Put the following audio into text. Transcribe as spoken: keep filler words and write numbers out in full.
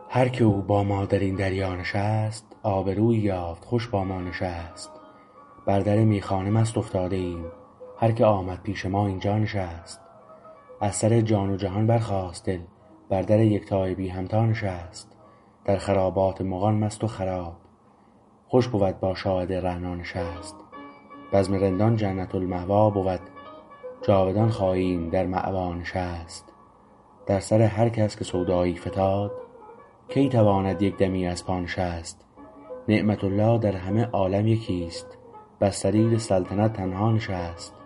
هر که او با ما در این دریا نشست آبرویی یافت خوش با ما نشست بر در میخانه مست افتاده ایم هر که آمد پیش ما اینجا نشست از سر جان و جهان برخاست دل بر در یکتای بی همتا نشست در خرابات مغان مست و خراب خوش بود با شاهد رعنا نشست بزم رندان جنت المأوی بود جاودان خواهیم در مأوی نشست در سر هر کس که سودایی فتاد کی تواند یک دمی از پا نشست نعمت الله در همه عالم یکی است بر سریر سلطنت تنها نشست